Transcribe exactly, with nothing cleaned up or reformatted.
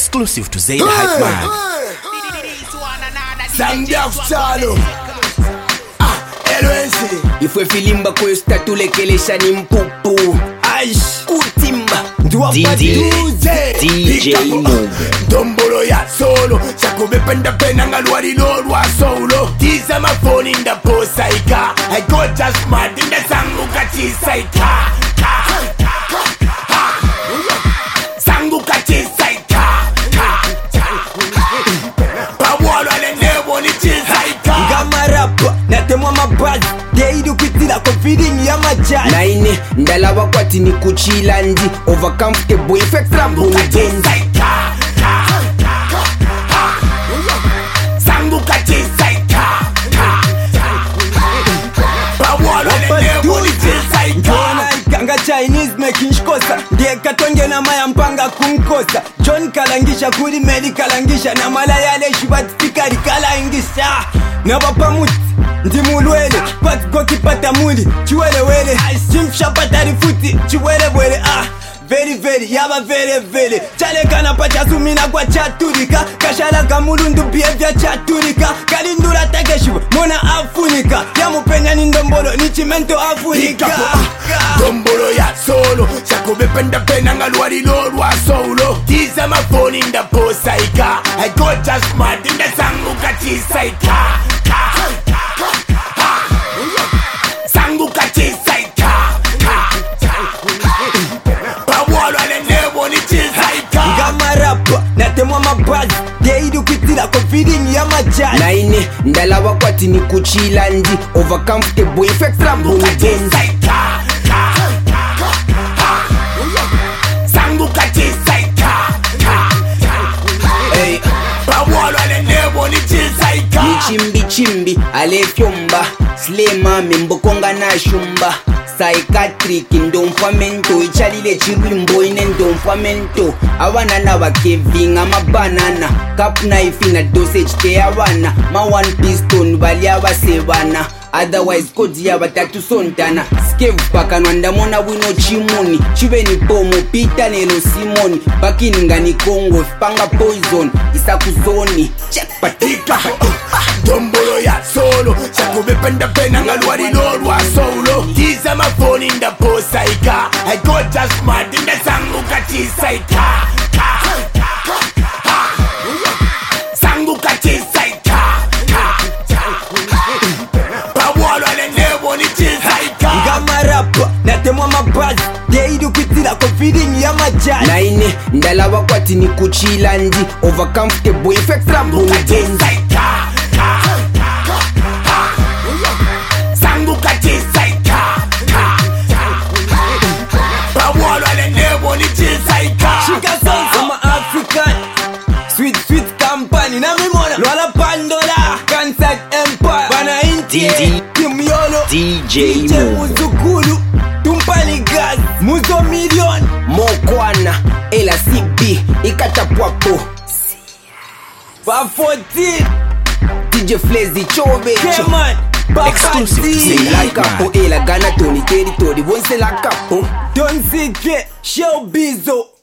Exclusive to Zayda Hype Man. Sandia Chalo. Ah, L N C. Ifwe filimba kwesta tulekelesha ni mpupu. Aish, kutimba. D J Move. Dombolo ya solo. Chakobe penda pena ngalwari lorwa solo. Tiza my phone in the posaika. I got just mad in the sangu kachisaika. Sangu kachisaika. Pawalo ale nebo ni chisaika. Ngama rapa, natemwa mabazi. Deidu kitila kwa feeding ya majani. Naine, ndalawa kwati ni kuchila ndi. Over comfortable effect rambo ujenzi. Sangu kachisaika. Pawalo ale nebo ni chisaika. Kanga Chinese making shkosa. Ndiye katonge na maya mpanga kumkosa. John kalangisha kuri medi kalangisha. Na mala yale shibati fikari kalangisha. Na bapa muti ndi mulwele pati goki pata muli chiwele wele chimsha patari futi chiwele wele ah very very yaba very very chale kana pacha sumina kwa chaturika kashala kamulundu behavior chaturika kalindura takeshiwa mona afunika ya mupenya ni ndombolo ni chimento afunika Dombolo ya solo Chakobe penda pena ngalwari lorwa solo Tiza my phone in the posaika I got just mad in the sangu kachisaika. Sangu kachisaika. Pawalo ale nebo ni chisaika. Ngama rapa, natemwa mabazi. Deidu kitila kwa feeding ya majani. Naine, ndalawa kwati ni kuchila ndi. Over comfortable effect rambo ujenzi. Sangu kachisaika. Hey. Pawalo ale nebo ni chisaika. Ni chimbi chimbi, ale fyomba. Slema mimbokonga na shumba. Psychiatric ndomfamento. Ichalile chirwimbo ine ndomfamento. Awana na wakevinga mabanana. Cup knife na dosage te awana. Ma one piston bali abasebana. Otherwise kodi ya batatu sontana. Skev paka nwandamona wino chimuni. Chive ni pomo pita nelo simoni. Baki ngani Kongo spanga poison. Isakuzoni check patika. Dombolo ya solo Chakobe penda pena ngalwari lorwa solo Tiza my phone in the posaika I got just mad in the sangu kachisaika. Sangu kachisaika. Pawalo ale nebo ni chisaika. Ngama rapa, natemwa mabazi. Deidu kitila kwa feeding ya majani. Naine, ndalawa kwati ni kuchila ndi. Over comfortable effect rambo ujenzi. Sangu kachisaika. Pawalo ale nebo ni chisaika. Shika songs ama African. Sweet sweet company na mimona. Lwala Pandora. Kansat Empire. Bana inti. Kim Yolo. D J Move. Muzukulu. Tumpali Gaz. Muzo Million. Mokwana. Ela C B. Ikatapwapo. five fourteen. D J Flezi Chobecho. Exclusive to Zayda Hype Capo. Man. Ela Gana Tony Territory. Wonse la capo. Don't see Showbizo.